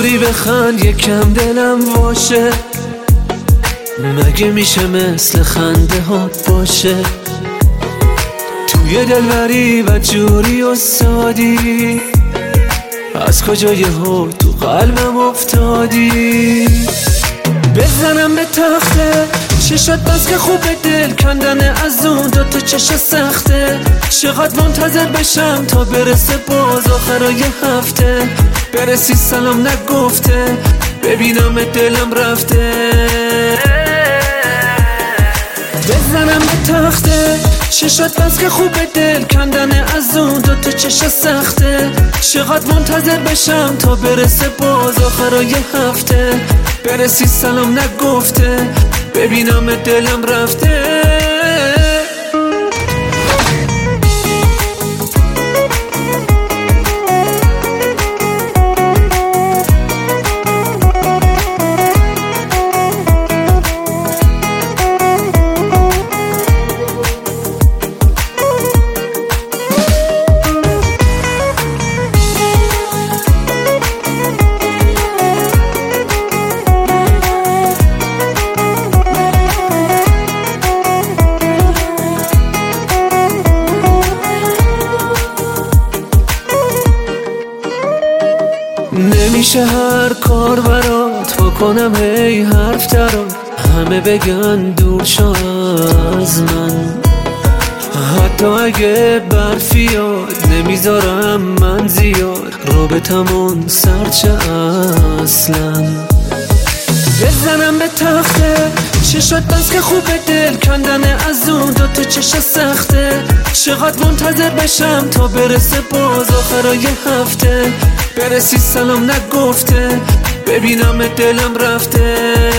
جوری بخند یکم دلم باشه، مگه میشه مثل خنده هات باشه؟ توی دلبری و جوری و سادی، از کجا یهو تو قلبم افتادی؟ بزنم به تخته چشات بس که خوبه، دل کندن از اون دوتا چش سخته. چقدر منتظر بشم تا برسه باز آخرای هفته، برسی سلام نگفته ببینم دلم رفته. بزنم به تخته چشات بس که خوبه، دل کندن از اون دوتا چش سخته. چقدر منتظر بشم تا برسه باز آخرای هفته، برسی سلام نگفته ببینم دلم رفته. نمیشه هر کار برات بکنم هی حرف درات، همه بگن دور شو از من. حتی اگه برفیاد نمیذارم من زیاد، رابطمون سرچه اصلا. بزنم به تخته چشات بس که خوبه، دل کندن از اون دوتا چش سخته. چقدر منتظر بشم تا برسه باز آخرای هفته، برسی سلام نگفته ببینم دلم رفته.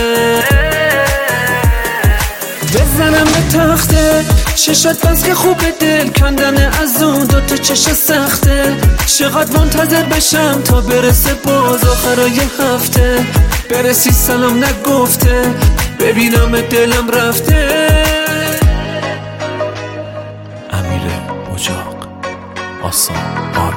بزنم به تخته چشات بس که خوبه، دل کندن از اون دوتا چش سخته. چقدر منتظر بشم تا برسه باز آخرای هفته، برسی سلام نگفته ببینم دلم رفته. امیر اجاق، آسان آرت.